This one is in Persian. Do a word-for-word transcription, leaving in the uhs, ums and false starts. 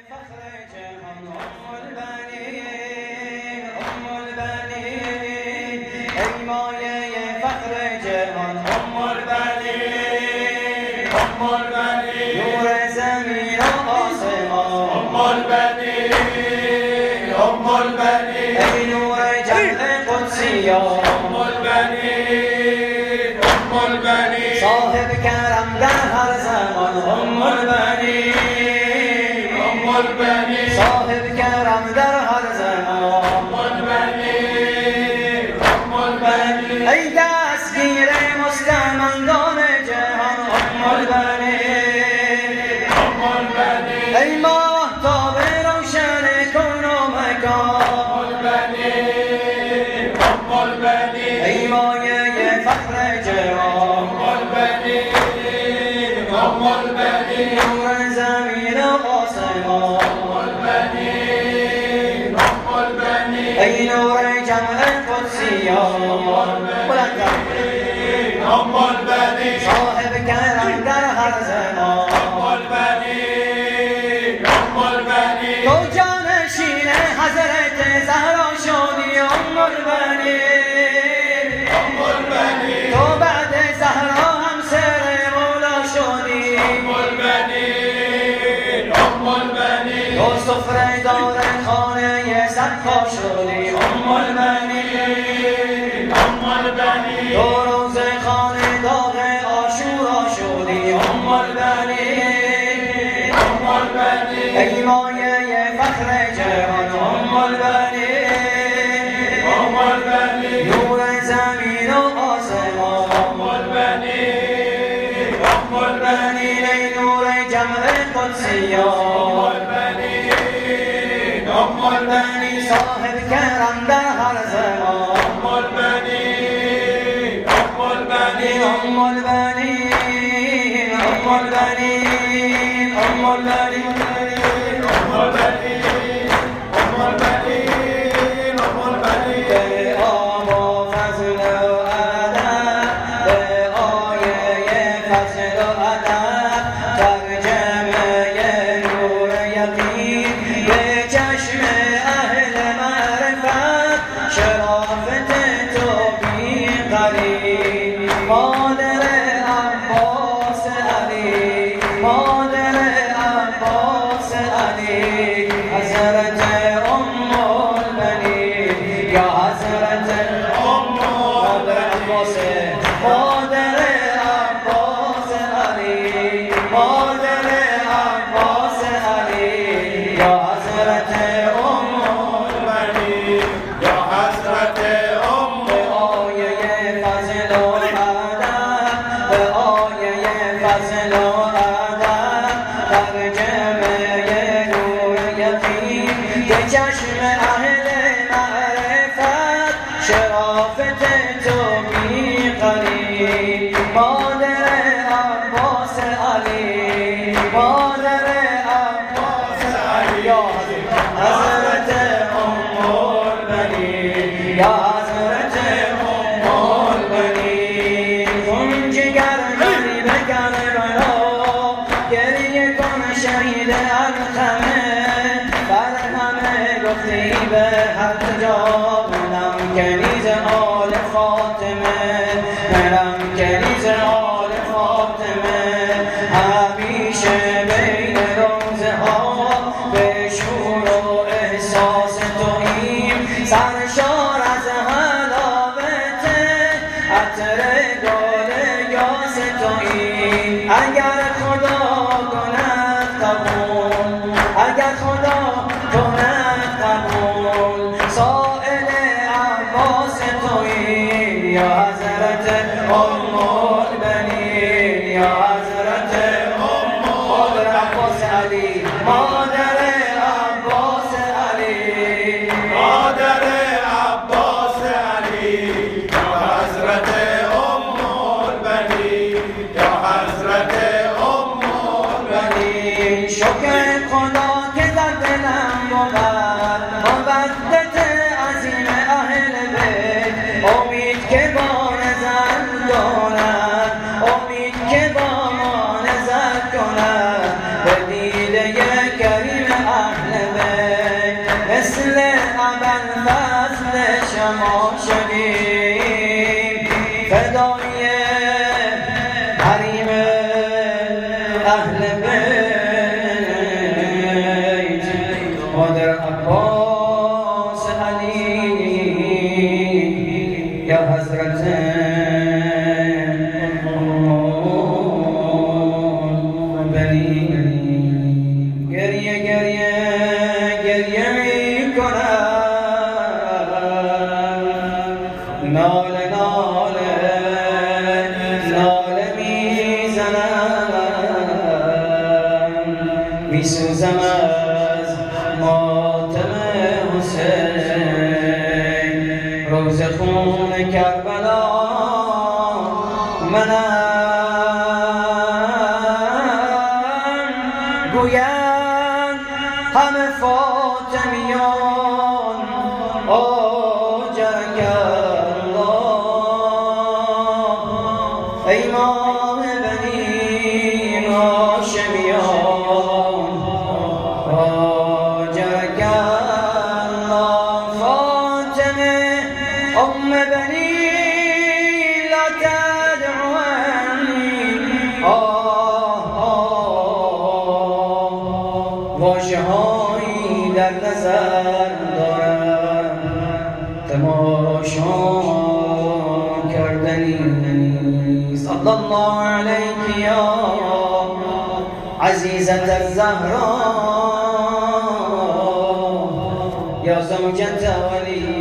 فخر جهان ام البنین ام البنین ای مایه فخر جهان ام البنین ام البنین نور زمین و آسمان ام البنین ام البنین ای نور جمع قدسیان ام البنین ام البنین صاحب کرم در هر زمان ام البنین صاحب کرم در هر زمان ای دستگیر مستمندان جهان ام البنین ای ماهتاب روشن کون و مکان ای مایه فخر جهان نور زمین و آسمان ای نور جمع قدسیان صاحب کرم در هر زمان تو جانشین حضرت زهرا شدی ام البنین تو بعد زهرا همسر مولا شدی تو سفره دار خانه صدقا شدی ام البنین تو روز خانه داغ عاشورا شدی ام البنین ای مایه فخر جهان ام البنین نور زمین و آسمان ای نور جمع قدسیان صاحب کرم در هر زمان ام البنین ام البنین ام البنین ام البنین به آب و فضل و ادب به آیه فضل و ادب ترجمه نور یقین به چشم اهل معرفت شرافت تو بی غریب مادر عباس علی مادر عباس علی حضرت ام البنین یا حضرت ام مادر عباس مادر عباس علی مادر عباس علی یا حضرت ام البنین یا حضرت ام به آیه فضل و ادب به آیه فضل و ادب ترجمه نور یقین به چشم اهل معرفت شرافت تو بی غریب مادر عباس علی مادر عباس علی یا حضرت ام البنین یا حضرت ام البنین خون جگر غریب کربلا گریه کن شهید الخمه بر همه گفتی به هر جا منم کنیز آل فاطمه منم کنیز آل فاطمه همیشه بین روزه ها به شور و احساس توییم سرشار از حلاوت عطر گل یاس توییم اگر خدا کند قبول اگر خدا کند قبول سائل عباس توییم یا حضرت ام البنین یا حضرت ام مادر عباس علی مادر عباس علی مادر عباس علی یا حضرت ام البنین یا حضرت ام البنین شکر خدا که در دلم بود مودت عظیم اهل بیت امید که با نظر کند امید که با ما نظر کند به دیده کریم می سوزم از ماتم حسین روز خون کربلا منم گویند همه فاطمیان آجرک الله ای ماه بنی هاشمیان آجرک الله فاطمه ام بنی لا تدعونی آه واژه هایی در نظر دارم تماشا کردنی نیست. صلی الله علیک یا عزیزة الزهراء یا زوجة ولی